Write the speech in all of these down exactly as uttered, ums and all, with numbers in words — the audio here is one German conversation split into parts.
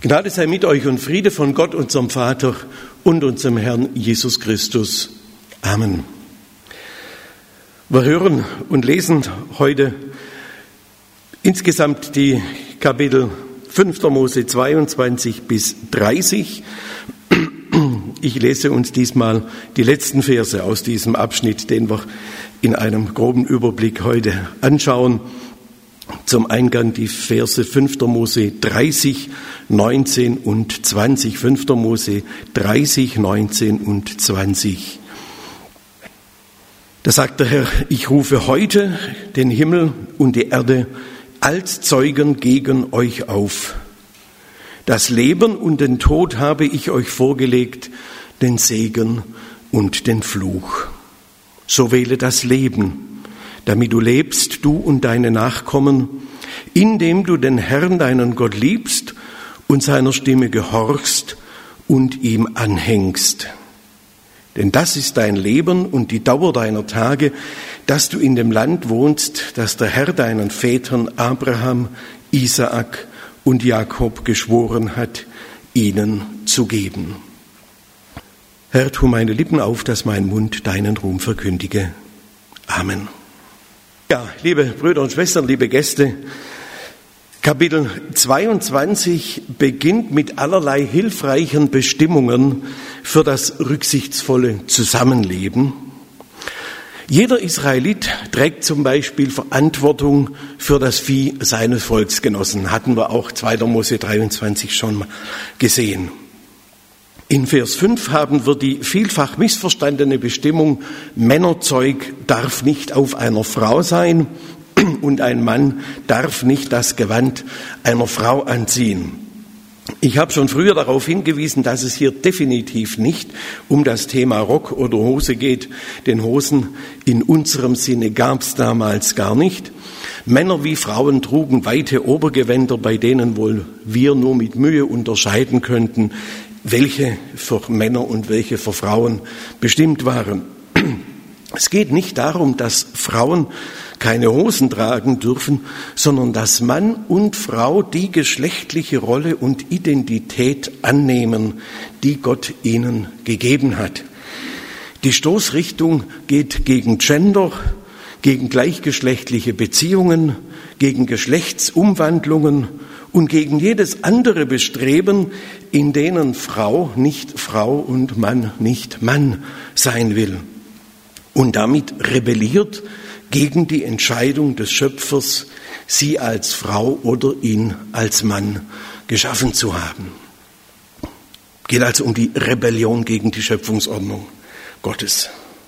Gnade sei mit euch und Friede von Gott, unserem Vater und unserem Herrn Jesus Christus. Amen. Wir hören und lesen heute insgesamt die Kapitel fünfter Mose zweiundzwanzig bis dreißig. Ich lese uns diesmal die letzten Verse aus diesem Abschnitt, den wir in einem groben Überblick heute anschauen. Zum Eingang die Verse fünfter Mose dreißig, neunzehn und zwanzig. fünfter Mose dreißig, neunzehn und zwanzig. Da sagt der Herr: Ich rufe heute den Himmel und die Erde als Zeugen gegen euch auf. Das Leben und den Tod habe ich euch vorgelegt, den Segen und den Fluch. So wähle das Leben, damit du lebst, du und deine Nachkommen, indem du den Herrn, deinen Gott, liebst und seiner Stimme gehorchst und ihm anhängst. Denn das ist dein Leben und die Dauer deiner Tage, dass du in dem Land wohnst, das der Herr deinen Vätern Abraham, Isaak und Jakob geschworen hat, ihnen zu geben. Herr, tu meine Lippen auf, dass mein Mund deinen Ruhm verkündige. Amen. Ja, liebe Brüder und Schwestern, liebe Gäste, Kapitel zweiundzwanzig beginnt mit allerlei hilfreichen Bestimmungen für das rücksichtsvolle Zusammenleben. Jeder Israelit trägt zum Beispiel Verantwortung für das Vieh seines Volksgenossen. Hatten wir auch zweiter Mose dreiundzwanzig schon mal gesehen. In Vers fünf haben wir die vielfach missverstandene Bestimmung: Männerzeug darf nicht auf einer Frau sein und ein Mann darf nicht das Gewand einer Frau anziehen. Ich habe schon früher darauf hingewiesen, dass es hier definitiv nicht um das Thema Rock oder Hose geht, denn Hosen in unserem Sinne gab es damals gar nicht. Männer wie Frauen trugen weite Obergewänder, bei denen wohl wir nur mit Mühe unterscheiden könnten, welche für Männer und welche für Frauen bestimmt waren. Es geht nicht darum, dass Frauen keine Hosen tragen dürfen, sondern dass Mann und Frau die geschlechtliche Rolle und Identität annehmen, die Gott ihnen gegeben hat. Die Stoßrichtung geht gegen Gender, gegen gleichgeschlechtliche Beziehungen, gegen Geschlechtsumwandlungen und gegen jedes andere Bestreben, in denen Frau nicht Frau und Mann nicht Mann sein will. Und damit rebelliert gegen die Entscheidung des Schöpfers, sie als Frau oder ihn als Mann geschaffen zu haben. Geht also um die Rebellion gegen die Schöpfungsordnung Gottes.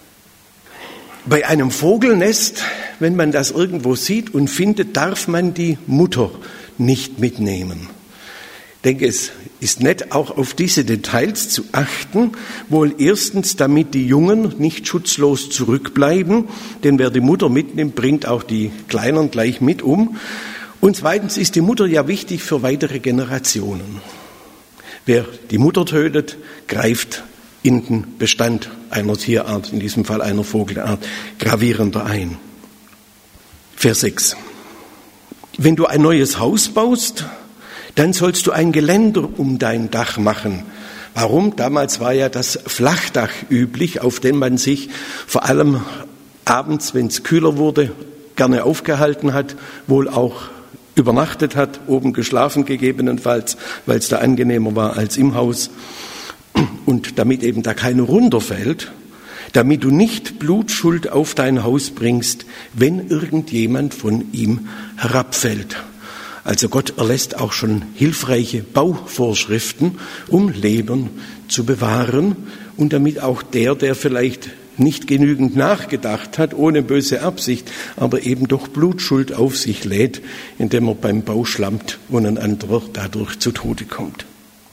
Bei einem Vogelnest, wenn man das irgendwo sieht und findet, darf man die Mutter nicht mitnehmen. Ich denke, es ist nett, auch auf diese Details zu achten. Wohl erstens, damit die Jungen nicht schutzlos zurückbleiben, denn wer die Mutter mitnimmt, bringt auch die Kleinen gleich mit um. Und zweitens ist die Mutter ja wichtig für weitere Generationen. Wer die Mutter tötet, greift in den Bestand einer Tierart, in diesem Fall einer Vogelart, gravierender ein. Vers sechs. Wenn du ein neues Haus baust, dann sollst du ein Geländer um dein Dach machen. Warum? Damals war ja das Flachdach üblich, auf dem man sich vor allem abends, wenn es kühler wurde, gerne aufgehalten hat, wohl auch übernachtet hat, oben geschlafen gegebenenfalls, weil es da angenehmer war als im Haus. Und damit eben da keiner runterfällt, damit du nicht Blutschuld auf dein Haus bringst, wenn irgendjemand von ihm herabfällt. Also Gott erlässt auch schon hilfreiche Bauvorschriften, um Leben zu bewahren und damit auch der, der vielleicht nicht genügend nachgedacht hat, ohne böse Absicht, aber eben doch Blutschuld auf sich lädt, indem er beim Bau schlampt und ein anderer dadurch zu Tode kommt.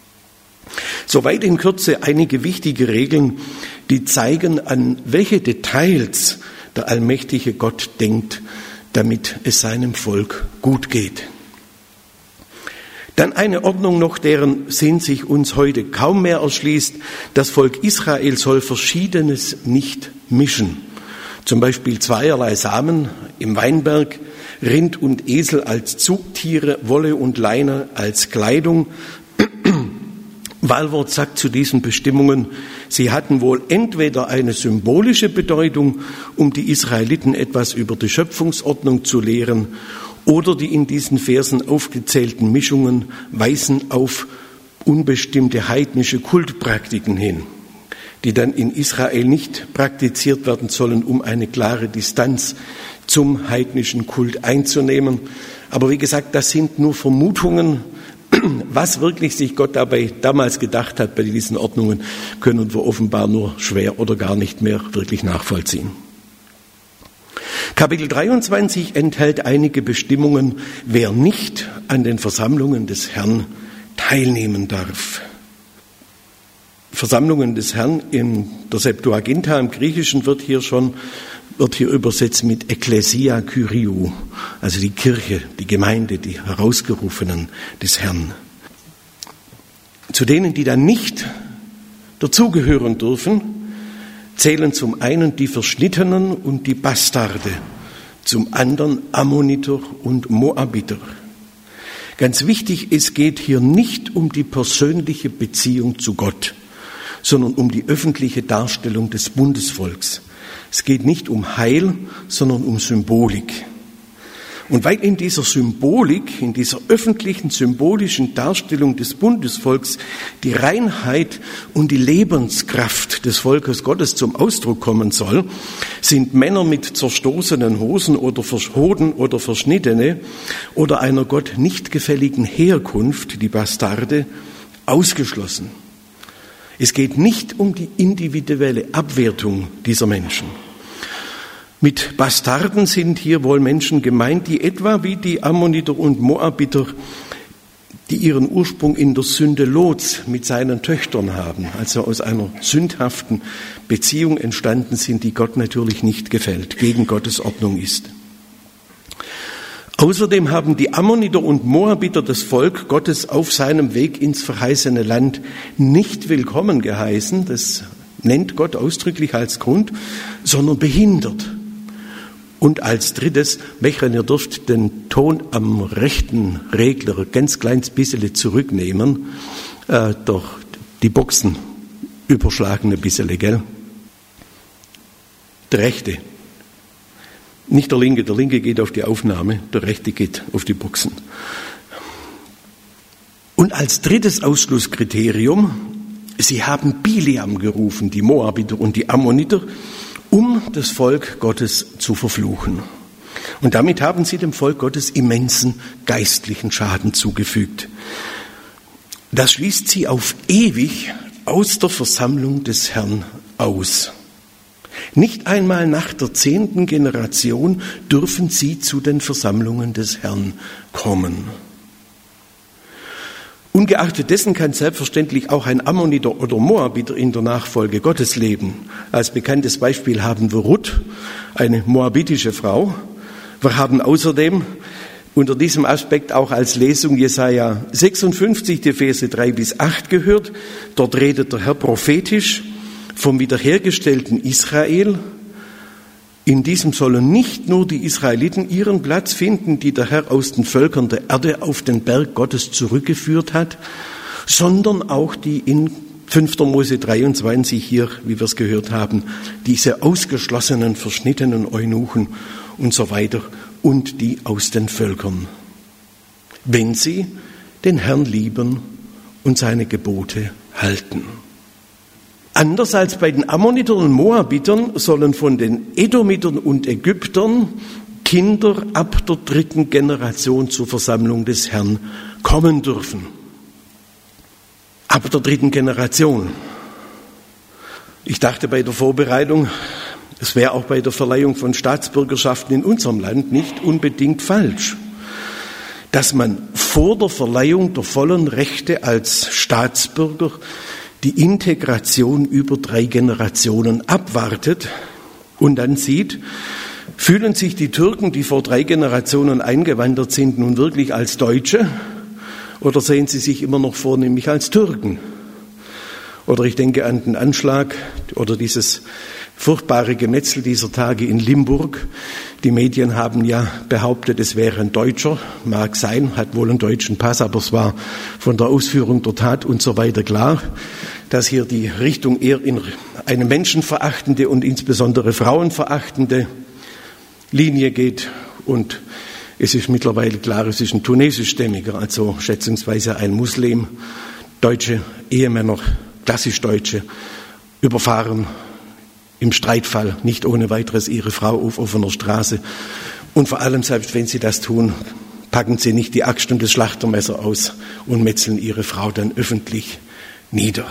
Soweit in Kürze einige wichtige Regeln, die zeigen, an welche Details der allmächtige Gott denkt, damit es seinem Volk gut geht. Dann eine Ordnung noch, deren Sinn sich uns heute kaum mehr erschließt. Das Volk Israel soll Verschiedenes nicht mischen. Zum Beispiel zweierlei Samen im Weinberg, Rind und Esel als Zugtiere, Wolle und Leine als Kleidung, Walworth sagt zu diesen Bestimmungen, sie hatten wohl entweder eine symbolische Bedeutung, um die Israeliten etwas über die Schöpfungsordnung zu lehren, oder die in diesen Versen aufgezählten Mischungen weisen auf unbestimmte heidnische Kultpraktiken hin, die dann in Israel nicht praktiziert werden sollen, um eine klare Distanz zum heidnischen Kult einzunehmen. Aber wie gesagt, das sind nur Vermutungen. Was wirklich sich Gott dabei damals gedacht hat bei diesen Ordnungen, können wir offenbar nur schwer oder gar nicht mehr wirklich nachvollziehen. Kapitel dreiundzwanzig enthält einige Bestimmungen, wer nicht an den Versammlungen des Herrn teilnehmen darf. Versammlungen des Herrn in der Septuaginta im Griechischen wird hier schon wird hier übersetzt mit Ekklesia Kyriou, also die Kirche, die Gemeinde, die Herausgerufenen des Herrn. Zu denen, die dann nicht dazugehören dürfen, zählen zum einen die Verschnittenen und die Bastarde, zum anderen Ammoniter und Moabiter. Ganz wichtig, es geht hier nicht um die persönliche Beziehung zu Gott, sondern um die öffentliche Darstellung des Bundesvolks. Es geht nicht um Heil, sondern um Symbolik. Und weil in dieser Symbolik, in dieser öffentlichen symbolischen Darstellung des Bundesvolks die Reinheit und die Lebenskraft des Volkes Gottes zum Ausdruck kommen soll, sind Männer mit zerstoßenen Hosen oder Hoden oder Verschnittene oder einer Gott nicht gefälligen Herkunft, die Bastarde, ausgeschlossen. Es geht nicht um die individuelle Abwertung dieser Menschen. Mit Bastarden sind hier wohl Menschen gemeint, die etwa wie die Ammoniter und Moabiter, die ihren Ursprung in der Sünde Lots mit seinen Töchtern haben, also aus einer sündhaften Beziehung entstanden sind, die Gott natürlich nicht gefällt, gegen Gottes Ordnung ist. Außerdem haben die Ammoniter und Moabiter das Volk Gottes auf seinem Weg ins verheißene Land nicht willkommen geheißen, das nennt Gott ausdrücklich als Grund, sondern behindert. Und als drittes, Mechern, ihr dürft den Ton am rechten Regler ganz kleines bisschen zurücknehmen, äh, doch die Boxen überschlagen ein bisschen, gell? Der rechte. Nicht der linke, der linke geht auf die Aufnahme, der rechte geht auf die Boxen. Und als drittes Ausschlusskriterium, sie haben Bileam gerufen, die Moabiter und die Ammoniter, um das Volk Gottes zu verfluchen. Und damit haben sie dem Volk Gottes immensen geistlichen Schaden zugefügt. Das schließt sie auf ewig aus der Versammlung des Herrn aus. Nicht einmal nach der zehnten Generation dürfen sie zu den Versammlungen des Herrn kommen. Ungeachtet dessen kann selbstverständlich auch ein Ammoniter oder Moabiter in der Nachfolge Gottes leben. Als bekanntes Beispiel haben wir Ruth, eine moabitische Frau. Wir haben außerdem unter diesem Aspekt auch als Lesung Jesaja sechsundfünfzig, die Verse drei bis acht gehört. Dort redet der Herr prophetisch vom wiederhergestellten Israel. In diesem sollen nicht nur die Israeliten ihren Platz finden, die der Herr aus den Völkern der Erde auf den Berg Gottes zurückgeführt hat, sondern auch die in fünfter Mose dreiundzwanzig hier, wie wir es gehört haben, diese ausgeschlossenen, verschnittenen Eunuchen und so weiter und die aus den Völkern, wenn sie den Herrn lieben und seine Gebote halten. Anders als bei den Ammonitern und Moabitern sollen von den Edomitern und Ägyptern Kinder ab der dritten Generation zur Versammlung des Herrn kommen dürfen. Ab der dritten Generation. Ich dachte bei der Vorbereitung, es wäre auch bei der Verleihung von Staatsbürgerschaften in unserem Land nicht unbedingt falsch, dass man vor der Verleihung der vollen Rechte als Staatsbürger die Integration über drei Generationen abwartet und dann sieht, fühlen sich die Türken, die vor drei Generationen eingewandert sind, nun wirklich als Deutsche oder sehen sie sich immer noch vornehmlich als Türken? Oder ich denke an den Anschlag oder dieses furchtbare Gemetzel dieser Tage in Limburg. Die Medien haben ja behauptet, es wäre ein Deutscher. Mag sein, hat wohl einen deutschen Pass, aber es war von der Ausführung der Tat und so weiter klar, dass hier die Richtung eher in eine menschenverachtende und insbesondere frauenverachtende Linie geht. Und es ist mittlerweile klar, es ist ein tunesischstämmiger, also schätzungsweise ein Muslim. Deutsche Ehemänner, klassisch Deutsche, überfahren im Streitfall nicht ohne weiteres ihre Frau auf offener Straße. Und vor allem, selbst wenn sie das tun, packen sie nicht die Axt und das Schlachtermesser aus und metzeln ihre Frau dann öffentlich nieder.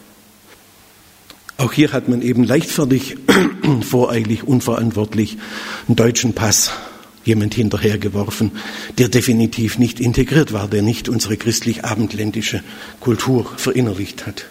Auch hier hat man eben leichtfertig, voreilig, unverantwortlich einen deutschen Pass jemand hinterhergeworfen, der definitiv nicht integriert war, der nicht unsere christlich-abendländische Kultur verinnerlicht hat.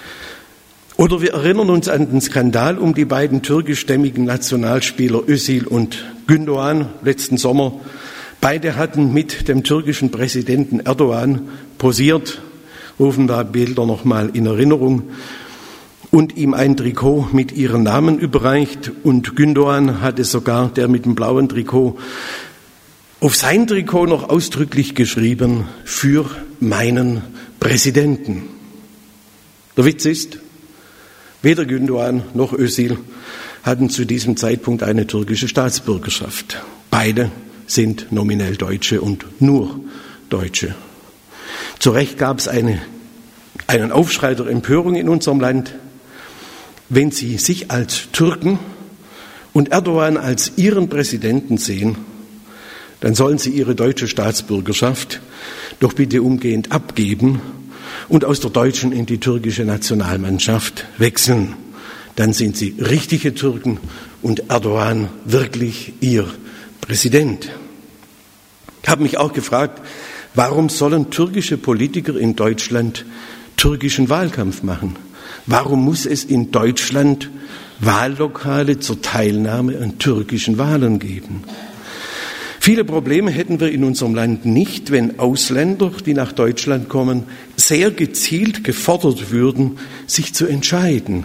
Oder wir erinnern uns an den Skandal um die beiden türkischstämmigen Nationalspieler Özil und Gündoğan letzten Sommer. Beide hatten mit dem türkischen Präsidenten Erdoğan posiert, rufen da Bilder nochmal in Erinnerung, und ihm ein Trikot mit ihren Namen überreicht. Und Gündoğan hatte sogar, der mit dem blauen Trikot, auf sein Trikot noch ausdrücklich geschrieben, für meinen Präsidenten. Der Witz ist, weder Gündoğan noch Özil hatten zu diesem Zeitpunkt eine türkische Staatsbürgerschaft. Beide sind nominell Deutsche und nur Deutsche. Zu Recht gab es eine, einen Aufschrei der Empörung in unserem Land, wenn Sie sich als Türken und Erdoğan als Ihren Präsidenten sehen, dann sollen Sie Ihre deutsche Staatsbürgerschaft doch bitte umgehend abgeben und aus der deutschen in die türkische Nationalmannschaft wechseln. Dann sind Sie richtige Türken und Erdoğan wirklich Ihr Präsident. Ich habe mich auch gefragt, warum sollen türkische Politiker in Deutschland türkischen Wahlkampf machen? Warum muss es in Deutschland Wahllokale zur Teilnahme an türkischen Wahlen geben? Viele Probleme hätten wir in unserem Land nicht, wenn Ausländer, die nach Deutschland kommen, sehr gezielt gefordert würden, sich zu entscheiden,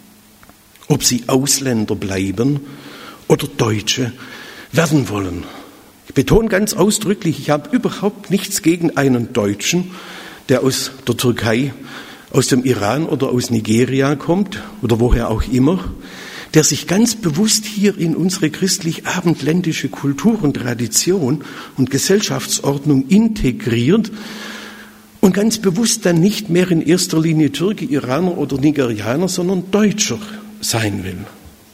ob sie Ausländer bleiben oder Deutsche werden wollen. Ich betone ganz ausdrücklich, ich habe überhaupt nichts gegen einen Deutschen, der aus der Türkei, aus dem Iran oder aus Nigeria kommt oder woher auch immer, der sich ganz bewusst hier in unsere christlich-abendländische Kultur und Tradition und Gesellschaftsordnung integriert und ganz bewusst dann nicht mehr in erster Linie Türke, Iraner oder Nigerianer, sondern Deutscher sein will.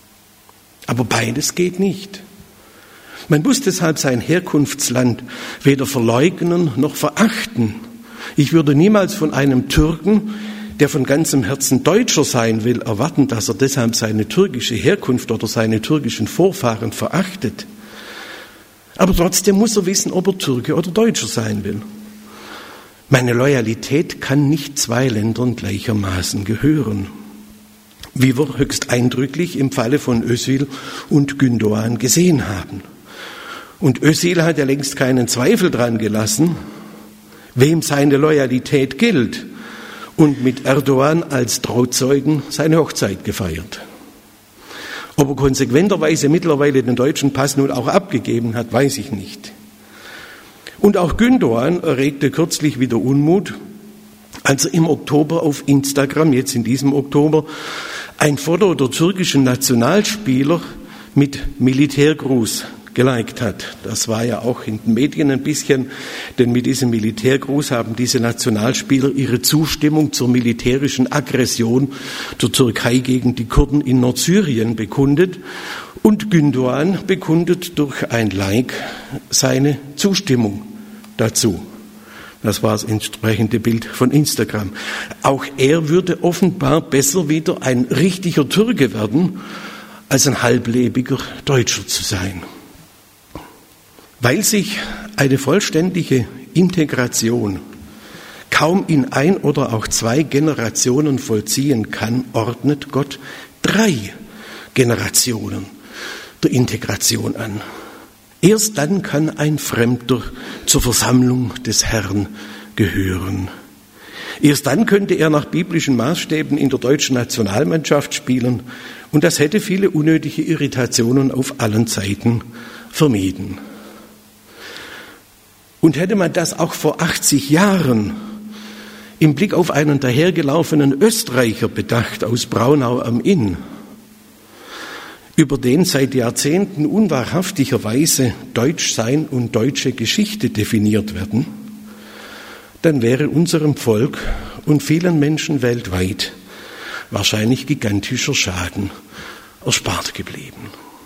Aber beides geht nicht. Man muss deshalb sein Herkunftsland weder verleugnen noch verachten. Ich würde niemals von einem Türken, der von ganzem Herzen Deutscher sein will, erwarten, dass er deshalb seine türkische Herkunft oder seine türkischen Vorfahren verachtet. Aber trotzdem muss er wissen, ob er Türke oder Deutscher sein will. Meine Loyalität kann nicht zwei Ländern gleichermaßen gehören. Wie wir höchst eindrücklich im Falle von Özil und Gündoğan gesehen haben. Und Özil hat ja längst keinen Zweifel dran gelassen, wem seine Loyalität gilt, und mit Erdoğan als Trauzeugen seine Hochzeit gefeiert. Ob er konsequenterweise mittlerweile den deutschen Pass nun auch abgegeben hat, weiß ich nicht. Und auch Gündoğan erregte kürzlich wieder Unmut, als er im Oktober auf Instagram, jetzt in diesem Oktober, ein Foto der türkischen Nationalspieler mit Militärgruß geliked hat. Das war ja auch in den Medien ein bisschen, denn mit diesem Militärgruß haben diese Nationalspieler ihre Zustimmung zur militärischen Aggression der Türkei gegen die Kurden in Nordsyrien bekundet. Und Gündoğan bekundet durch ein Like seine Zustimmung dazu. Das war das entsprechende Bild von Instagram. Auch er würde offenbar besser wieder ein richtiger Türke werden, als ein halblebiger Deutscher zu sein. Weil sich eine vollständige Integration kaum in ein oder auch zwei Generationen vollziehen kann, ordnet Gott drei Generationen der Integration an. Erst dann kann ein Fremder zur Versammlung des Herrn gehören. Erst dann könnte er nach biblischen Maßstäben in der deutschen Nationalmannschaft spielen und das hätte viele unnötige Irritationen auf allen Seiten vermieden. Und hätte man das auch vor achtzig Jahren im Blick auf einen dahergelaufenen Österreicher bedacht aus Braunau am Inn, über den seit Jahrzehnten unwahrhaftigerweise Deutschsein und deutsche Geschichte definiert werden, dann wäre unserem Volk und vielen Menschen weltweit wahrscheinlich gigantischer Schaden erspart geblieben.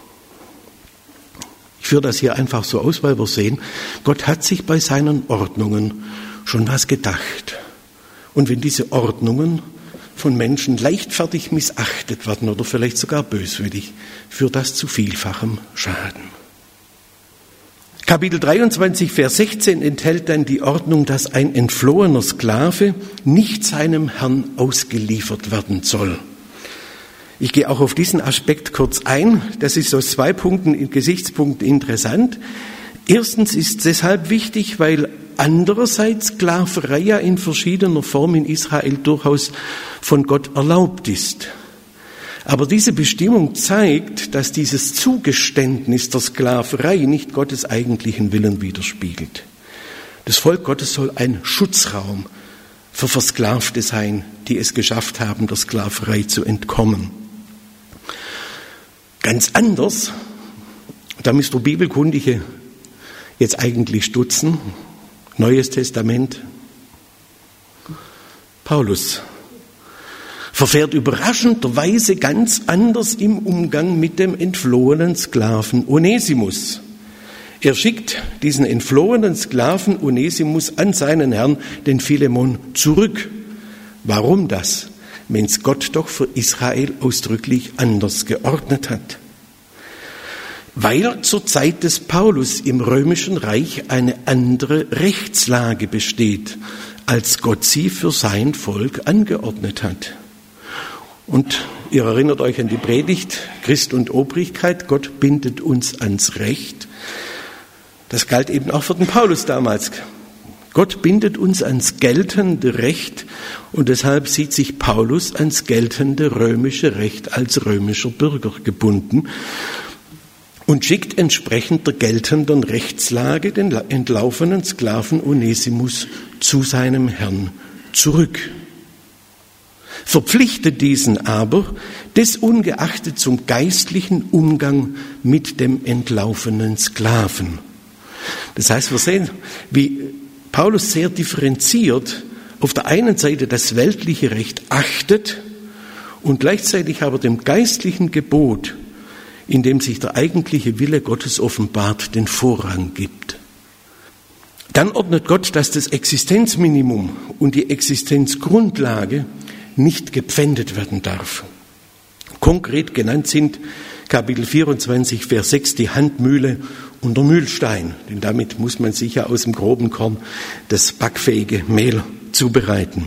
Ich führe das hier einfach so aus, weil wir sehen, Gott hat sich bei seinen Ordnungen schon was gedacht. Und wenn diese Ordnungen von Menschen leichtfertig missachtet werden oder vielleicht sogar böswillig, führt das zu vielfachem Schaden. Kapitel dreiundzwanzig, Vers sechzehn enthält dann die Ordnung, dass ein entflohener Sklave nicht seinem Herrn ausgeliefert werden soll. Ich gehe auch auf diesen Aspekt kurz ein. Das ist aus zwei Punkten, Gesichtspunkten interessant. Erstens ist es deshalb wichtig, weil andererseits Sklaverei ja in verschiedener Form in Israel durchaus von Gott erlaubt ist. Aber diese Bestimmung zeigt, dass dieses Zugeständnis der Sklaverei nicht Gottes eigentlichen Willen widerspiegelt. Das Volk Gottes soll ein Schutzraum für Versklavte sein, die es geschafft haben, der Sklaverei zu entkommen. Ganz anders, da müsst ihr Bibelkundige jetzt eigentlich stutzen, Neues Testament, Paulus verfährt überraschenderweise ganz anders im Umgang mit dem entflohenen Sklaven Onesimus. Er schickt diesen entflohenen Sklaven Onesimus an seinen Herrn, den Philemon, zurück. Warum das? Wenn es Gott doch für Israel ausdrücklich anders geordnet hat. Weil zur Zeit des Paulus im Römischen Reich eine andere Rechtslage besteht, als Gott sie für sein Volk angeordnet hat. Und ihr erinnert euch an die Predigt, Christ und Obrigkeit, Gott bindet uns ans Recht. Das galt eben auch für den Paulus damals. Gott bindet uns ans geltende Recht und deshalb sieht sich Paulus ans geltende römische Recht als römischer Bürger gebunden und schickt entsprechend der geltenden Rechtslage den entlaufenen Sklaven Onesimus zu seinem Herrn zurück. Verpflichtet diesen aber desungeachtet zum geistlichen Umgang mit dem entlaufenen Sklaven. Das heißt, wir sehen, wie Paulus sehr differenziert auf der einen Seite das weltliche Recht achtet und gleichzeitig aber dem geistlichen Gebot, in dem sich der eigentliche Wille Gottes offenbart, den Vorrang gibt. Dann ordnet Gott, dass das Existenzminimum und die Existenzgrundlage nicht gepfändet werden darf. Konkret genannt sind Kapitel vierundzwanzig, Vers sechs, die Handmühle und der Mühlstein, denn damit muss man sich ja aus dem groben Korn das backfähige Mehl zubereiten.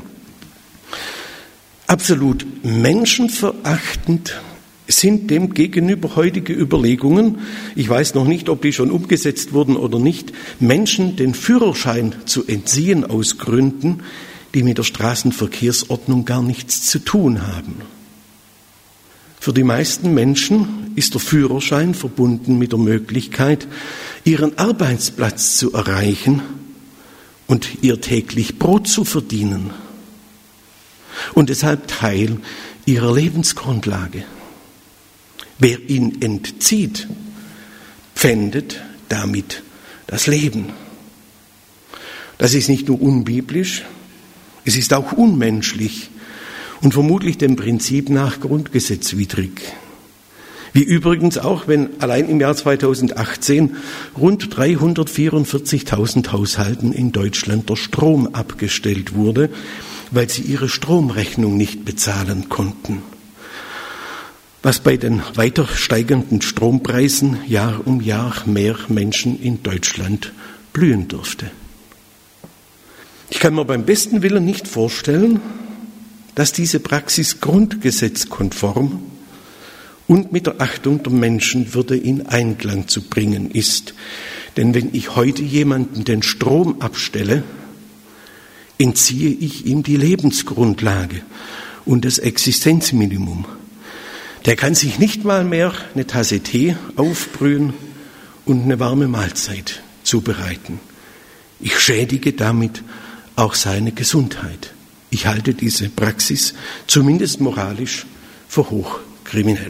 Absolut menschenverachtend sind dem gegenüber heutige Überlegungen, ich weiß noch nicht, ob die schon umgesetzt wurden oder nicht, Menschen den Führerschein zu entziehen aus Gründen, die mit der Straßenverkehrsordnung gar nichts zu tun haben. Für die meisten Menschen ist der Führerschein verbunden mit der Möglichkeit, ihren Arbeitsplatz zu erreichen und ihr täglich Brot zu verdienen und deshalb Teil ihrer Lebensgrundlage. Wer ihn entzieht, pfändet damit das Leben. Das ist nicht nur unbiblisch, es ist auch unmenschlich und vermutlich dem Prinzip nach grundgesetzwidrig. Wie übrigens auch, wenn allein im Jahr zweitausendachtzehn rund dreihundertvierundvierzigtausend Haushalten in Deutschland der Strom abgestellt wurde, weil sie ihre Stromrechnung nicht bezahlen konnten. Was bei den weiter steigenden Strompreisen Jahr um Jahr mehr Menschen in Deutschland blühen dürfte. Ich kann mir beim besten Willen nicht vorstellen, dass diese Praxis grundgesetzkonform und mit der Achtung der Menschenwürde in Einklang zu bringen ist. Denn wenn ich heute jemanden den Strom abstelle, entziehe ich ihm die Lebensgrundlage und das Existenzminimum. Der kann sich nicht mal mehr eine Tasse Tee aufbrühen und eine warme Mahlzeit zubereiten. Ich schädige damit auch seine Gesundheit. Ich halte diese Praxis zumindest moralisch für hochkriminell.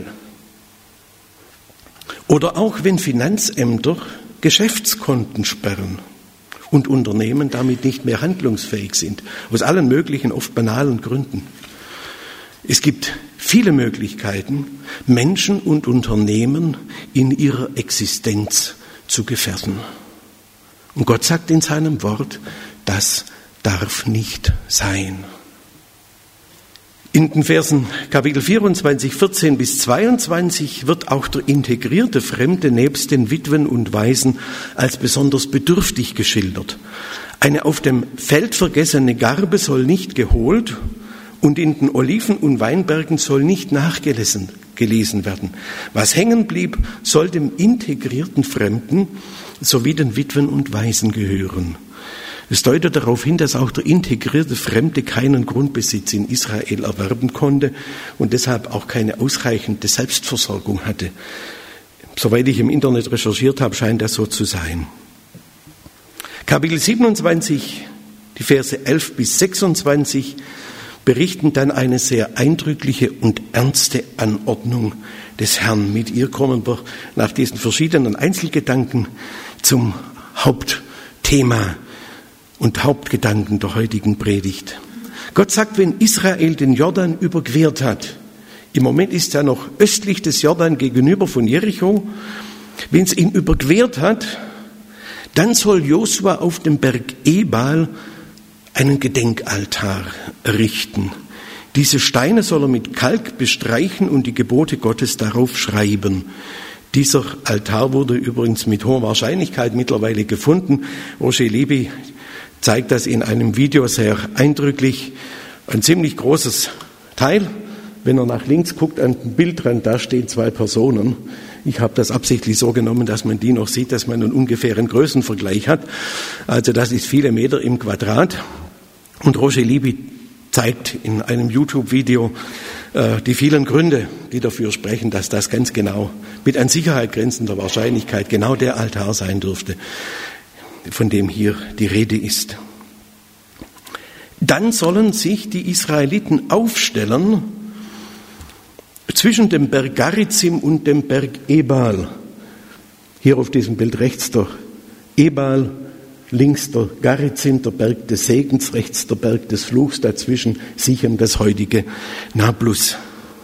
Oder auch wenn Finanzämter Geschäftskonten sperren und Unternehmen damit nicht mehr handlungsfähig sind, aus allen möglichen, oft banalen Gründen. Es gibt viele Möglichkeiten, Menschen und Unternehmen in ihrer Existenz zu gefährden. Und Gott sagt in seinem Wort, das darf nicht sein. In den Versen Kapitel vierundzwanzig, vierzehn bis zweiundzwanzig wird auch der integrierte Fremde nebst den Witwen und Waisen als besonders bedürftig geschildert. Eine auf dem Feld vergessene Garbe soll nicht geholt und in den Oliven- und Weinbergen soll nicht nachgelesen gelesen werden. Was hängen blieb, soll dem integrierten Fremden sowie den Witwen und Waisen gehören. Es deutet darauf hin, dass auch der integrierte Fremde keinen Grundbesitz in Israel erwerben konnte und deshalb auch keine ausreichende Selbstversorgung hatte. Soweit ich im Internet recherchiert habe, scheint das so zu sein. Kapitel siebenundzwanzig, die Verse elf bis sechsundzwanzig, berichten dann eine sehr eindrückliche und ernste Anordnung des Herrn. Mit ihr kommen wir nach diesen verschiedenen Einzelgedanken zum Hauptthema und Hauptgedanken der heutigen Predigt. Gott sagt, wenn Israel den Jordan überquert hat, im Moment ist er noch östlich des Jordan gegenüber von Jericho, wenn es ihn überquert hat, dann soll Josua auf dem Berg Ebal einen Gedenkaltar errichten. Diese Steine soll er mit Kalk bestreichen und die Gebote Gottes darauf schreiben. Dieser Altar wurde übrigens mit hoher Wahrscheinlichkeit mittlerweile gefunden. Roger Libby zeigt das in einem Video sehr eindrücklich. Ein ziemlich großes Teil. Wenn er nach links guckt an den Bildrand, da stehen zwei Personen. Ich habe das absichtlich so genommen, dass man die noch sieht, dass man einen ungefähren Größenvergleich hat. Also das ist viele Meter im Quadrat. Und Roger Libby zeigt in einem YouTube-Video äh, die vielen Gründe, die dafür sprechen, dass das ganz genau mit an Sicherheit grenzender Wahrscheinlichkeit genau der Altar sein dürfte, von dem hier die Rede ist. Dann sollen sich die Israeliten aufstellen zwischen dem Berg Garizim und dem Berg Ebal. Hier auf diesem Bild rechts der Ebal, links der Garizim, der Berg des Segens, rechts der Berg des Fluchs, dazwischen Sichem, das heutige Nablus.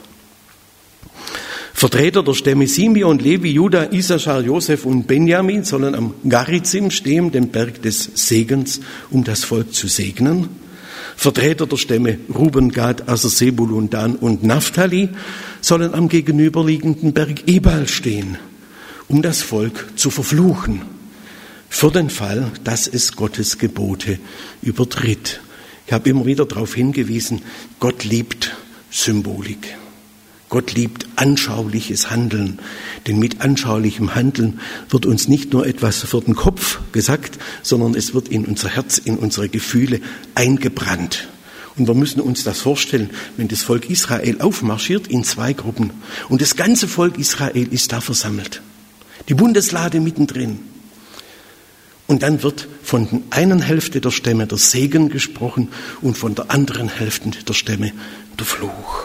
Vertreter der Stämme Simeon, Levi, Juda, Issachar, Josef und Benjamin sollen am Garizim stehen, dem Berg des Segens, um das Volk zu segnen. Vertreter der Stämme Ruben, Gad, Aser, Sebulun, Dan und Naphtali sollen am gegenüberliegenden Berg Ebal stehen, um das Volk zu verfluchen, für den Fall, dass es Gottes Gebote übertritt. Ich habe immer wieder darauf hingewiesen, Gott liebt Symbolik. Gott liebt anschauliches Handeln, denn mit anschaulichem Handeln wird uns nicht nur etwas für den Kopf gesagt, sondern es wird in unser Herz, in unsere Gefühle eingebrannt. Und wir müssen uns das vorstellen, wenn das Volk Israel aufmarschiert in zwei Gruppen und das ganze Volk Israel ist da versammelt, die Bundeslade mittendrin. Und dann wird von der einen Hälfte der Stämme der Segen gesprochen und von der anderen Hälfte der Stämme der Fluch.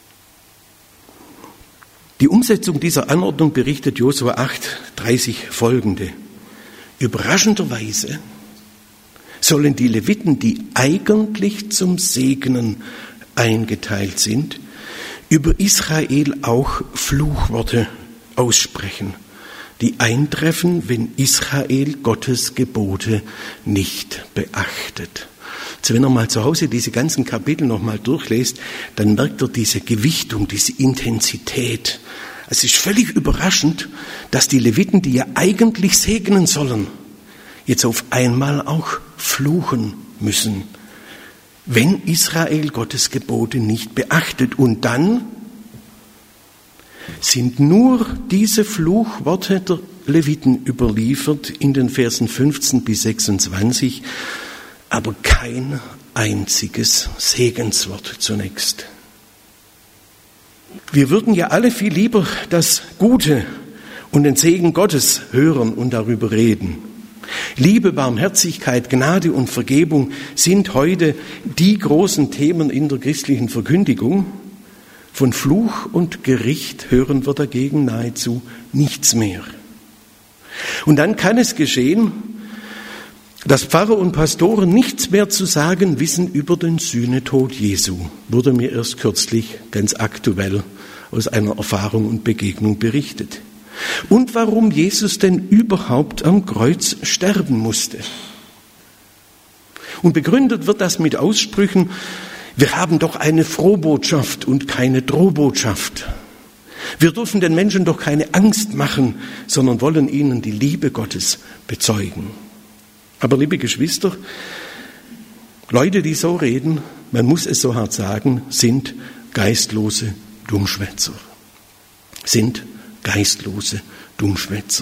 Die Umsetzung dieser Anordnung berichtet Josua acht, dreißig folgende. Überraschenderweise sollen die Leviten, die eigentlich zum Segnen eingeteilt sind, über Israel auch Fluchworte aussprechen, die eintreffen, wenn Israel Gottes Gebote nicht beachtet. Also wenn er mal zu Hause diese ganzen Kapitel noch mal durchlässt, dann merkt er diese Gewichtung, diese Intensität. Es ist völlig überraschend, dass die Leviten, die ja eigentlich segnen sollen, jetzt auf einmal auch fluchen müssen, wenn Israel Gottes Gebote nicht beachtet. Und dann sind nur diese Fluchworte der Leviten überliefert in den Versen fünfzehn bis sechsundzwanzig, aber kein einziges Segenswort zunächst. Wir würden ja alle viel lieber das Gute und den Segen Gottes hören und darüber reden. Liebe, Barmherzigkeit, Gnade und Vergebung sind heute die großen Themen in der christlichen Verkündigung. Von Fluch und Gericht hören wir dagegen nahezu nichts mehr. Und dann kann es geschehen, dass Pfarrer und Pastoren nichts mehr zu sagen wissen über den Sühnetod Jesu. Wurde mir erst kürzlich ganz aktuell aus einer Erfahrung und Begegnung berichtet. Und warum Jesus denn überhaupt am Kreuz sterben musste. Und begründet wird das mit Aussprüchen, wir haben doch eine Frohbotschaft und keine Drohbotschaft. Wir dürfen den Menschen doch keine Angst machen, sondern wollen ihnen die Liebe Gottes bezeugen. Aber liebe Geschwister, Leute, die so reden, man muss es so hart sagen, sind geistlose Dummschwätzer. Sind geistlose Dummschwätzer.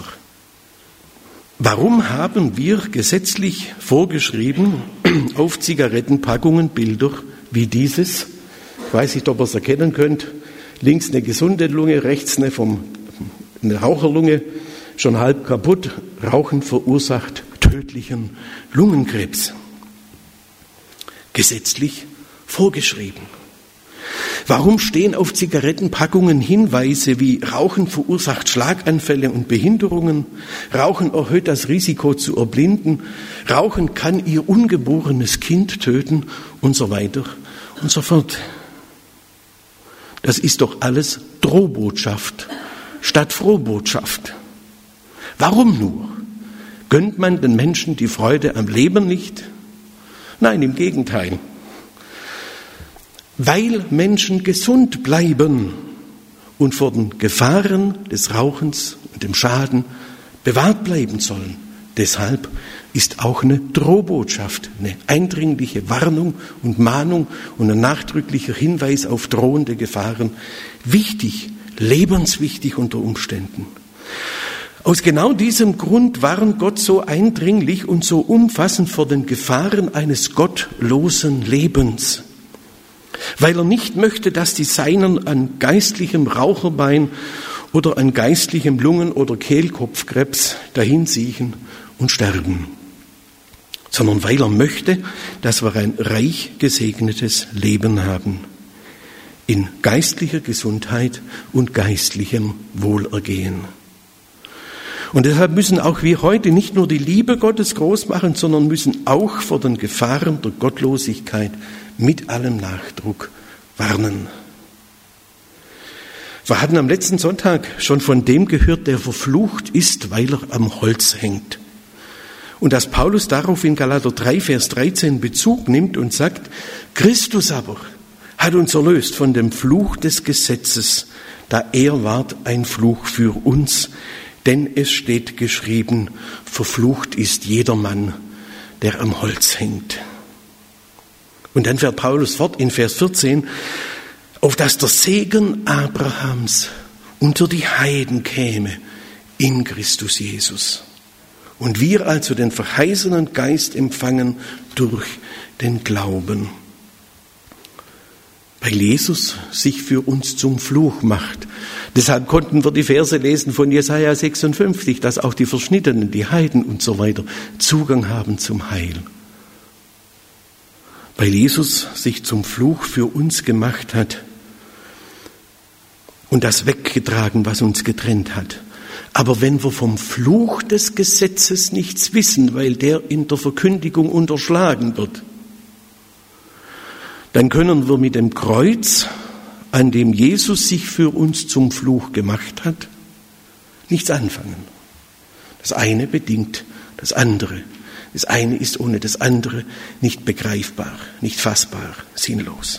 Warum haben wir gesetzlich vorgeschrieben, auf Zigarettenpackungen Bilder wie dieses? Ich weiß nicht, ob ihr es erkennen könnt. Links eine gesunde Lunge, rechts eine, vom, eine Raucherlunge, schon halb kaputt. Rauchen verursacht tödlichen Lungenkrebs. Gesetzlich vorgeschrieben. Warum stehen auf Zigarettenpackungen Hinweise wie Rauchen verursacht Schlaganfälle und Behinderungen, Rauchen erhöht das Risiko zu erblinden, Rauchen kann ihr ungeborenes Kind töten und so weiter und so fort. Das ist doch alles Drohbotschaft statt Frohbotschaft. Warum nur? Gönnt man den Menschen die Freude am Leben nicht? Nein, im Gegenteil. Weil Menschen gesund bleiben und vor den Gefahren des Rauchens und dem Schaden bewahrt bleiben sollen. Deshalb ist auch eine Drohbotschaft, eine eindringliche Warnung und Mahnung und ein nachdrücklicher Hinweis auf drohende Gefahren wichtig, lebenswichtig unter Umständen. Aus genau diesem Grund warnt Gott so eindringlich und so umfassend vor den Gefahren eines gottlosen Lebens. Weil er nicht möchte, dass die Seinen an geistlichem Raucherbein oder an geistlichem Lungen- oder Kehlkopfkrebs dahinsiechen und sterben, sondern weil er möchte, dass wir ein reich gesegnetes Leben haben, in geistlicher Gesundheit und geistlichem Wohlergehen. Und deshalb müssen auch wir heute nicht nur die Liebe Gottes groß machen, sondern müssen auch vor den Gefahren der Gottlosigkeit mit allem Nachdruck warnen. Wir hatten am letzten Sonntag schon von dem gehört, der verflucht ist, weil er am Holz hängt. Und dass Paulus darauf in Galater drei, Vers dreizehn Bezug nimmt und sagt, Christus aber hat uns erlöst von dem Fluch des Gesetzes, da er ward ein Fluch für uns, denn es steht geschrieben, verflucht ist jeder Mann, der am Holz hängt. Und dann fährt Paulus fort in Vers vierzehn, auf dass der Segen Abrahams unter die Heiden käme in Christus Jesus. Und wir also den verheißenen Geist empfangen durch den Glauben. Weil Jesus sich für uns zum Fluch macht. Deshalb konnten wir die Verse lesen von Jesaja sechsundfünfzig, dass auch die Verschnittenen, die Heiden und so weiter Zugang haben zum Heil. Weil Jesus sich zum Fluch für uns gemacht hat und das weggetragen, was uns getrennt hat. Aber wenn wir vom Fluch des Gesetzes nichts wissen, weil der in der Verkündigung unterschlagen wird, dann können wir mit dem Kreuz, an dem Jesus sich für uns zum Fluch gemacht hat, nichts anfangen. Das eine bedingt das andere. Das eine ist ohne das andere nicht begreifbar, nicht fassbar, sinnlos.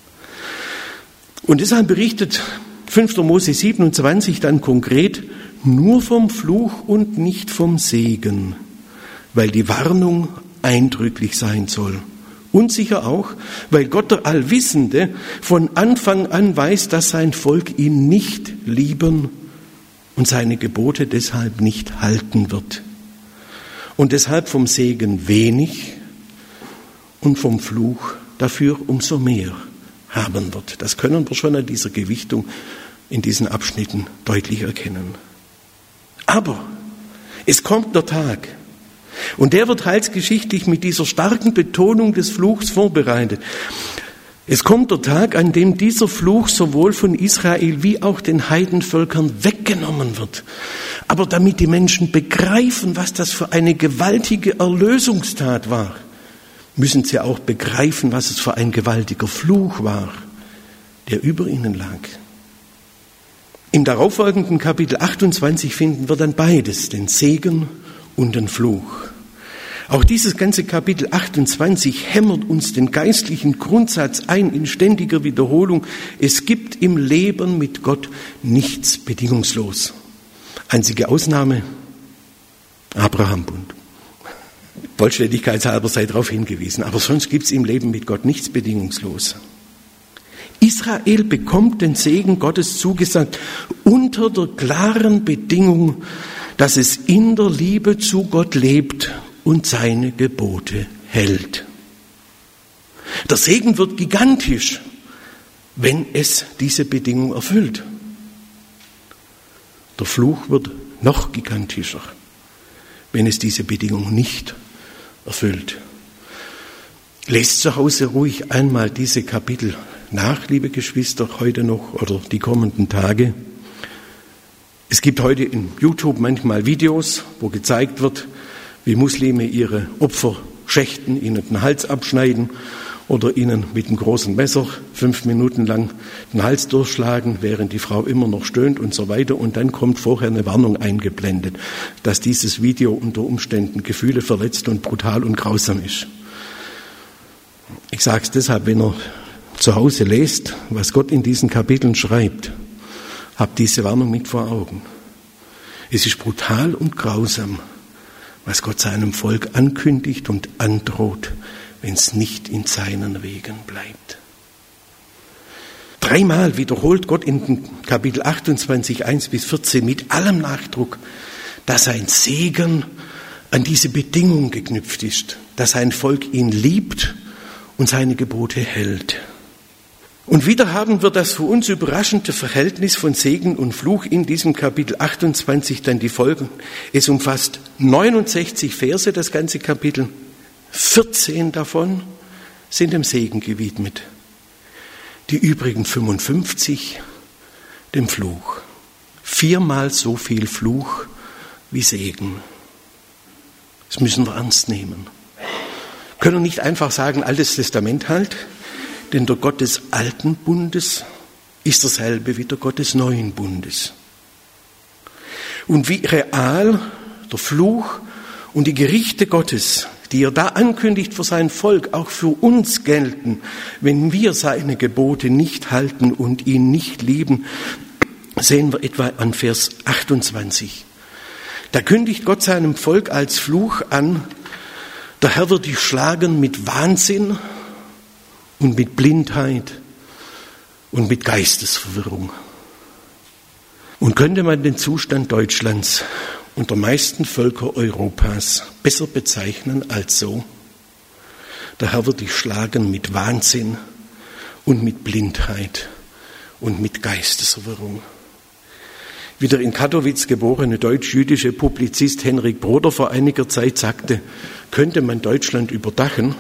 Und deshalb berichtet fünfter Mose siebenundzwanzig dann konkret nur vom Fluch und nicht vom Segen, weil die Warnung eindrücklich sein soll. Und sicher auch, weil Gott der Allwissende von Anfang an weiß, dass sein Volk ihn nicht lieben und seine Gebote deshalb nicht halten wird. Und deshalb vom Segen wenig und vom Fluch dafür umso mehr haben wird. Das können wir schon an dieser Gewichtung in diesen Abschnitten deutlich erkennen. Aber es kommt der Tag, und der wird heilsgeschichtlich mit dieser starken Betonung des Fluchs vorbereitet. Es kommt der Tag, an dem dieser Fluch sowohl von Israel wie auch den Heidenvölkern weggenommen wird. Aber damit die Menschen begreifen, was das für eine gewaltige Erlösungstat war, müssen sie auch begreifen, was es für ein gewaltiger Fluch war, der über ihnen lag. Im darauffolgenden Kapitel achtundzwanzig finden wir dann beides, den Segen und den Fluch. Auch dieses ganze Kapitel achtundzwanzig hämmert uns den geistlichen Grundsatz ein in ständiger Wiederholung. Es gibt im Leben mit Gott nichts bedingungslos. Einzige Ausnahme, Abraham-Bund. Vollständigkeitshalber sei darauf hingewiesen. Aber sonst gibt es im Leben mit Gott nichts bedingungslos. Israel bekommt den Segen Gottes zugesagt unter der klaren Bedingung, dass es in der Liebe zu Gott lebt und seine Gebote hält. Der Segen wird gigantisch, wenn es diese Bedingung erfüllt. Der Fluch wird noch gigantischer, wenn es diese Bedingung nicht erfüllt. Lest zu Hause ruhig einmal diese Kapitel nach, liebe Geschwister, heute noch oder die kommenden Tage. Es gibt heute in YouTube manchmal Videos, wo gezeigt wird, wie Muslime ihre Opfer schächten, ihnen den Hals abschneiden oder ihnen mit einem großen Messer fünf Minuten lang den Hals durchschlagen, während die Frau immer noch stöhnt und so weiter. Und dann kommt vorher eine Warnung eingeblendet, dass dieses Video unter Umständen Gefühle verletzt und brutal und grausam ist. Ich sage es deshalb, wenn ihr zu Hause lest, was Gott in diesen Kapiteln schreibt, habt diese Warnung mit vor Augen. Es ist brutal und grausam, was Gott seinem Volk ankündigt und androht, wenn es nicht in seinen Wegen bleibt. Dreimal wiederholt Gott in Kapitel achtundzwanzig, eins bis vierzehn mit allem Nachdruck, dass sein Segen an diese Bedingung geknüpft ist, dass sein Volk ihn liebt und seine Gebote hält. Und wieder haben wir das für uns überraschende Verhältnis von Segen und Fluch in diesem Kapitel achtundzwanzig, dann die Folgen. Es umfasst neunundsechzig Verse, das ganze Kapitel. vierzehn davon sind dem Segen gewidmet. Die übrigen fünfundfünfzig dem Fluch. Viermal so viel Fluch wie Segen. Das müssen wir ernst nehmen. Können wir nicht einfach sagen, Altes Testament halt, denn der Gott des Alten Bundes ist derselbe wie der Gott des Neuen Bundes. Und wie real der Fluch und die Gerichte Gottes, die er da ankündigt für sein Volk, auch für uns gelten, wenn wir seine Gebote nicht halten und ihn nicht lieben, sehen wir etwa an Vers achtundzwanzig. Da kündigt Gott seinem Volk als Fluch an, der Herr wird dich schlagen mit Wahnsinn und mit Blindheit und mit Geistesverwirrung. Und könnte man den Zustand Deutschlands und der meisten Völker Europas besser bezeichnen als so? Der Herr wird dich schlagen mit Wahnsinn und mit Blindheit und mit Geistesverwirrung. Wie der in Katowice geborene deutsch-jüdische Publizist Henrik Broder vor einiger Zeit sagte, könnte man Deutschland überdachen,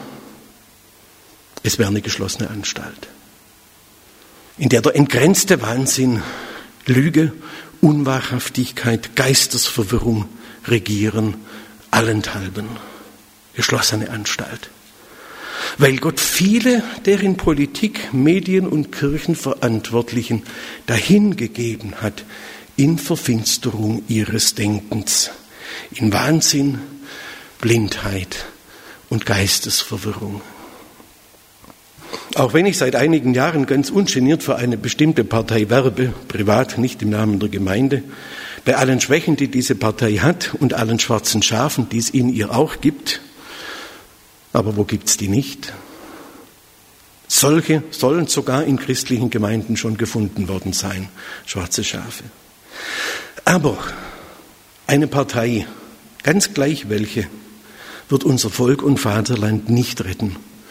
es wäre eine geschlossene Anstalt, in der der entgrenzte Wahnsinn, Lüge, Unwahrhaftigkeit, Geistesverwirrung regieren, allenthalben. Geschlossene Anstalt. Weil Gott viele der in Politik, Medien und Kirchen Verantwortlichen dahingegeben hat, in Verfinsterung ihres Denkens, in Wahnsinn, Blindheit und Geistesverwirrung. Auch wenn ich seit einigen Jahren ganz ungeniert für eine bestimmte Partei werbe, privat, nicht im Namen der Gemeinde, bei allen Schwächen, die diese Partei hat und allen schwarzen Schafen, die es in ihr auch gibt, aber wo gibt's die nicht? Solche sollen sogar in christlichen Gemeinden schon gefunden worden sein, schwarze Schafe. Aber eine Partei, ganz gleich welche, wird unser Volk und Vaterland nicht retten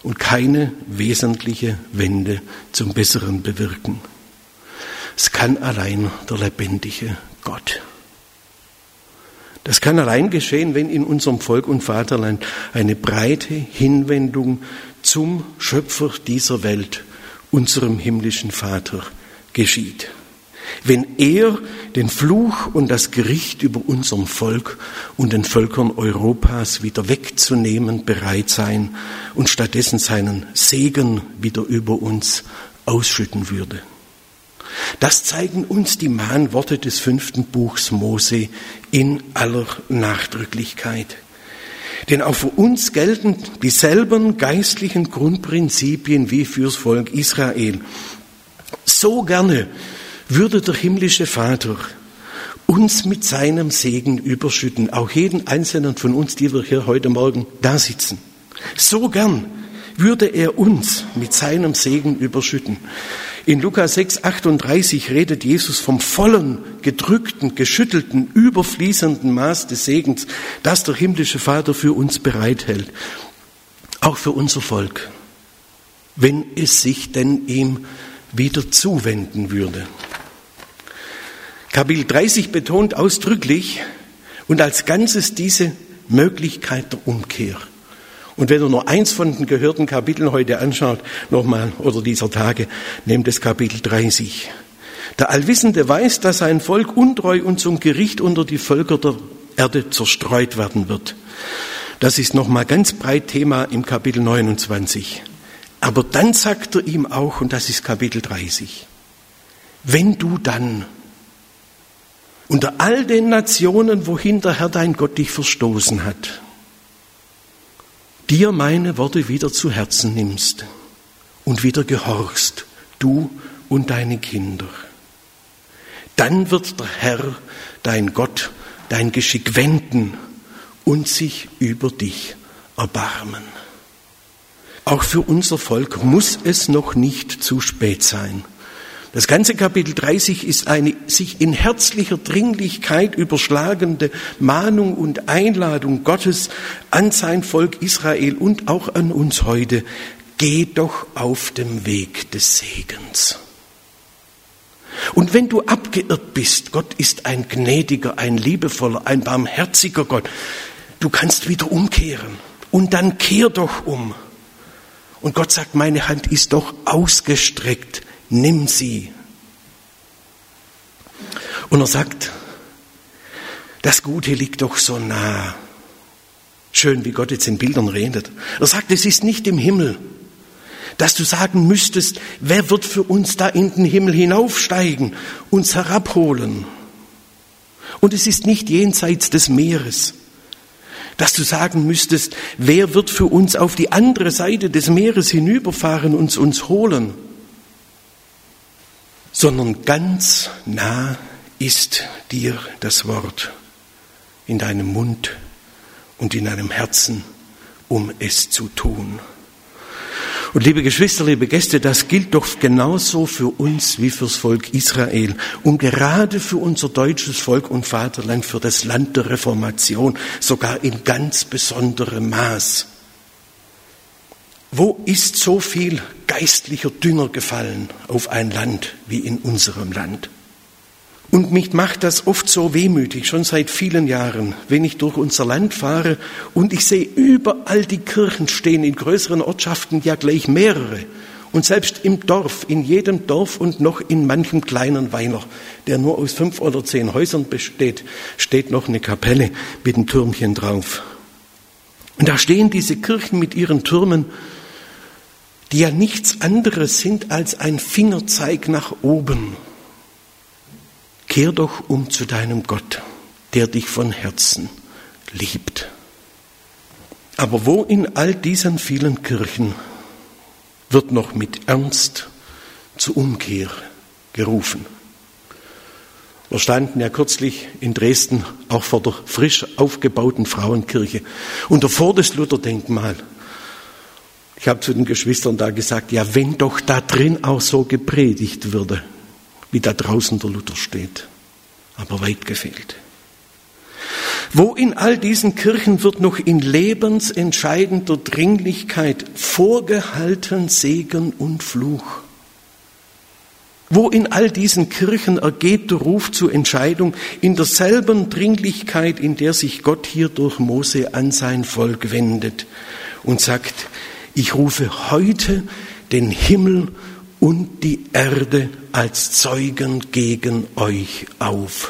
und keine wesentliche Wende zum Besseren bewirken. Es kann allein der lebendige Gott. Das kann allein geschehen, wenn in unserem Volk und Vaterland eine breite Hinwendung zum Schöpfer dieser Welt, unserem himmlischen Vater, geschieht. Wenn er den Fluch und das Gericht über unserem Volk und den Völkern Europas wieder wegzunehmen bereit sein und stattdessen seinen Segen wieder über uns ausschütten würde. Das zeigen uns die Mahnworte des fünften Buchs Mose in aller Nachdrücklichkeit. Denn auch für uns gelten dieselben geistlichen Grundprinzipien wie fürs Volk Israel. So gerne würde der himmlische Vater uns mit seinem Segen überschütten, auch jeden einzelnen von uns, die wir hier heute Morgen da sitzen. So gern würde er uns mit seinem Segen überschütten. In Lukas sechs achtunddreißig redet Jesus vom vollen, gedrückten, geschüttelten, überfließenden Maß des Segens, das der himmlische Vater für uns bereithält. Auch für unser Volk, wenn es sich denn ihm wieder zuwenden würde. Kapitel dreißig betont ausdrücklich und als Ganzes diese Möglichkeit der Umkehr. Und wenn du nur eins von den gehörten Kapiteln heute anschaut, nochmal, oder dieser Tage, nehmt das Kapitel dreißig. Der Allwissende weiß, dass sein Volk untreu und zum Gericht unter die Völker der Erde zerstreut werden wird. Das ist nochmal ganz breit Thema im Kapitel neunundzwanzig. Aber dann sagt er ihm auch, und das ist Kapitel dreißig, wenn du dann unter all den Nationen, wohin der Herr dein Gott dich verstoßen hat, dir meine Worte wieder zu Herzen nimmst und wieder gehorchst, du und deine Kinder, dann wird der Herr, dein Gott, dein Geschick wenden und sich über dich erbarmen. Auch für unser Volk muss es noch nicht zu spät sein. Das ganze Kapitel dreißig ist eine sich in herzlicher Dringlichkeit überschlagende Mahnung und Einladung Gottes an sein Volk Israel und auch an uns heute. Geh doch auf dem Weg des Segens. Und wenn du abgeirrt bist, Gott ist ein gnädiger, ein liebevoller, ein barmherziger Gott. Du kannst wieder umkehren und dann kehr doch um. Und Gott sagt, meine Hand ist doch ausgestreckt. Nimm sie. Und er sagt, das Gute liegt doch so nah. Schön, wie Gott jetzt in Bildern redet. Er sagt, es ist nicht im Himmel, dass du sagen müsstest, wer wird für uns da in den Himmel hinaufsteigen, uns herabholen. Und es ist nicht jenseits des Meeres, dass du sagen müsstest, wer wird für uns auf die andere Seite des Meeres hinüberfahren und uns holen. Sondern ganz nah ist dir das Wort in deinem Mund und in deinem Herzen, um es zu tun. Und liebe Geschwister, liebe Gäste, das gilt doch genauso für uns wie fürs Volk Israel und gerade für unser deutsches Volk und Vaterland, für das Land der Reformation, sogar in ganz besonderem Maß. Wo ist so viel geistlicher Dünger gefallen auf ein Land wie in unserem Land? Und mich macht das oft so wehmütig, schon seit vielen Jahren, wenn ich durch unser Land fahre und ich sehe, überall die Kirchen stehen, in größeren Ortschaften ja gleich mehrere. Und selbst im Dorf, in jedem Dorf und noch in manchem kleinen Weiler, der nur aus fünf oder zehn Häusern besteht, steht noch eine Kapelle mit einem Türmchen drauf. Und da stehen diese Kirchen mit ihren Türmen, die ja nichts anderes sind als ein Fingerzeig nach oben. Kehr doch um zu deinem Gott, der dich von Herzen liebt. Aber wo in all diesen vielen Kirchen wird noch mit Ernst zur Umkehr gerufen? Wir standen ja kürzlich in Dresden auch vor der frisch aufgebauten Frauenkirche und davor das Lutherdenkmal. Ich habe zu den Geschwistern da gesagt, ja, wenn doch da drin auch so gepredigt würde, wie da draußen der Luther steht. Aber weit gefehlt. Wo in all diesen Kirchen wird noch in lebensentscheidender Dringlichkeit vorgehalten Segen und Fluch? Wo in all diesen Kirchen ergeht der Ruf zur Entscheidung in derselben Dringlichkeit, in der sich Gott hier durch Mose an sein Volk wendet und sagt, ich rufe heute den Himmel und die Erde als Zeugen gegen euch auf.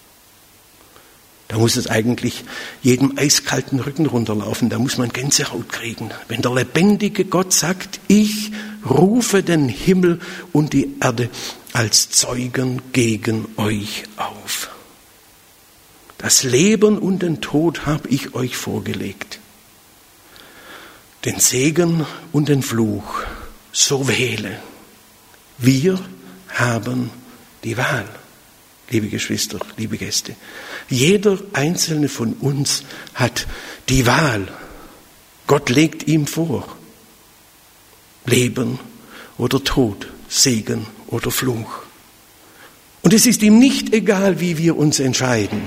Da muss es eigentlich jedem eiskalten Rücken runterlaufen, da muss man Gänsehaut kriegen. Wenn der lebendige Gott sagt, ich rufe den Himmel und die Erde als Zeugen gegen euch auf. Das Leben und den Tod habe ich euch vorgelegt. Den Segen und den Fluch, so wähle. Wir haben die Wahl. Liebe Geschwister, liebe Gäste, jeder einzelne von uns hat die Wahl. Gott legt ihm vor, Leben oder Tod, Segen oder Fluch. Und es ist ihm nicht egal, wie wir uns entscheiden.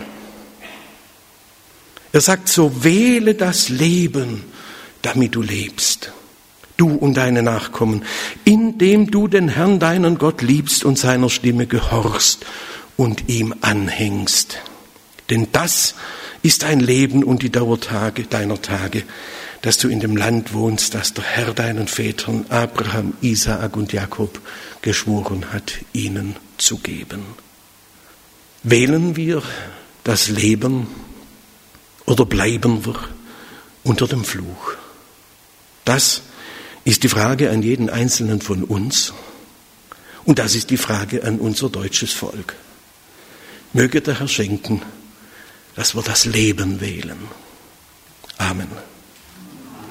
Er sagt, so wähle das Leben, damit du lebst, du und deine Nachkommen, indem du den Herrn, deinen Gott, liebst und seiner Stimme gehorchst und ihm anhängst. Denn das ist dein Leben und die Dauertage deiner Tage, dass du in dem Land wohnst, das der Herr deinen Vätern Abraham, Isaak und Jakob geschworen hat, ihnen zu geben. Wählen wir das Leben oder bleiben wir unter dem Fluch? Das ist die Frage an jeden Einzelnen von uns und das ist die Frage an unser deutsches Volk. Möge der Herr schenken, dass wir das Leben wählen. Amen.